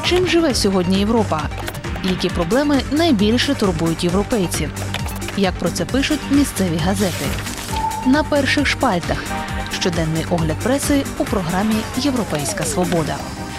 Чим живе сьогодні Європа? Які проблеми найбільше турбують європейців? Як про це пишуть місцеві газети? На перших шпальтах. Щоденний огляд преси у програмі «Європейська свобода».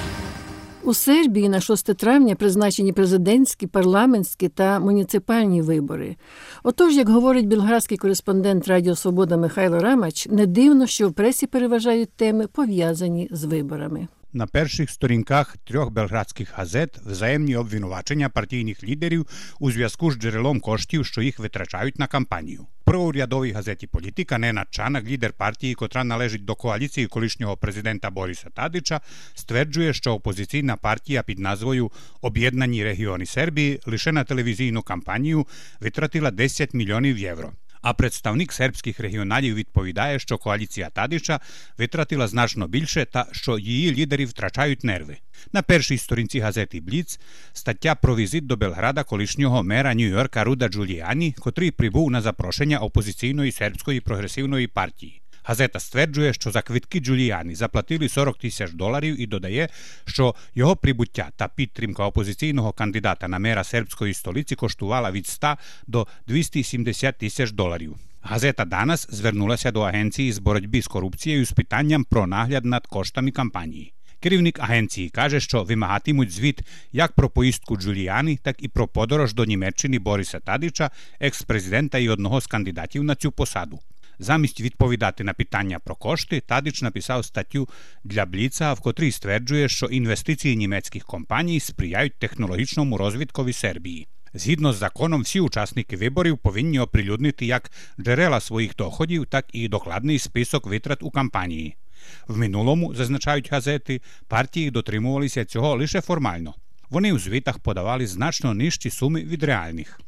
У Сербії на 6 травня призначені президентські, парламентські та муніципальні вибори. Отож, як говорить білградський кореспондент Радіо Свобода Михайло Рамач, не дивно, що в пресі переважають теми, пов'язані з виборами. На перших сторінках 3 белградських газет взаємні обвинувачення партійних лідерів у зв'язку з джерелом коштів, що їх витрачають на кампанію. В прворядовій газеті «Політика» Ненад Чанак, лідер партії, котра належить до коаліції колишнього президента Бориса Тадича, стверджує, що опозиційна партія під назвою «Об'єднані регіони Сербії» лише на телевізійну кампанію витратила 10 мільйонів євро. А представник сербських регіоналів відповідає, що коаліція Тадича витратила значно більше та що її лідери втрачають нерви. На першій сторінці газети «Бліц» стаття про візит до Белграда колишнього мера Нью-Йорка Руда Джуліані, котрий прибув на запрошення опозиційної сербської прогресивної партії. Газета стверджує, що за квитки Джуліані заплатили $40 тисяч і додає, що його прибуття та підтримка опозиційного кандидата на мера сербської столиці коштувала від $100 до $270 тисяч. Газета «Данас» звернулася до агенції з боротьби з корупцією з питанням про нагляд над коштами кампанії. Керівник агенції каже, що вимагатимуть звіт як про поїздку Джуліані, так і про подорож до Німеччини Бориса Тадича, екс-президента і одного з кандидатів на цю посаду. Замість відповідати на питання про кошти, Тадич написав статтю для Бліца, в котрій стверджує, що інвестиції німецьких компаній сприяють технологічному розвиткові Сербії. Згідно з законом, всі учасники виборів повинні оприлюднити як джерела своїх доходів, так і докладний список витрат у кампанії. В минулому, зазначають газети, партії дотримувалися цього лише формально. Вони у звітах подавали значно нижчі суми від реальних.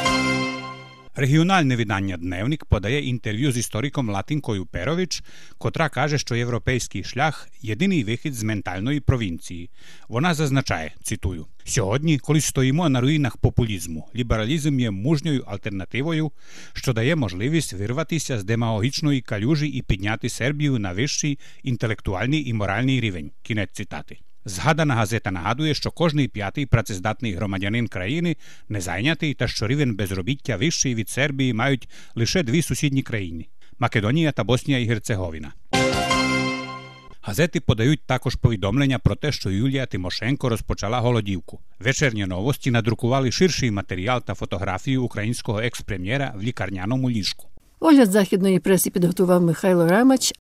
Регіональне видання «Дневник» подає інтерв'ю з істориком Латинкою Перович, котра каже, що європейський шлях – єдиний вихід з ментальної провінції. Вона зазначає, цитую, «Сьогодні, коли стоїмо на руїнах популізму, лібералізм є мужньою альтернативою, що дає можливість вирватися з демагогічної калюжі і підняти Сербію на вищий інтелектуальний і моральний рівень». Кінець цитати. Згадана газета нагадує, що кожний 5-й працездатний громадянин країни незайнятий та що рівень безробіття вищий від Сербії мають лише 2 сусідні країни – Македонія та Боснія і Герцеговина. Газети подають також повідомлення про те, що Юлія Тимошенко розпочала голодівку. Вечірні новості надрукували ширший матеріал та фотографію українського екс-прем'єра в лікарняному ліжку. Огляд західної преси підготував Михайло Рамач,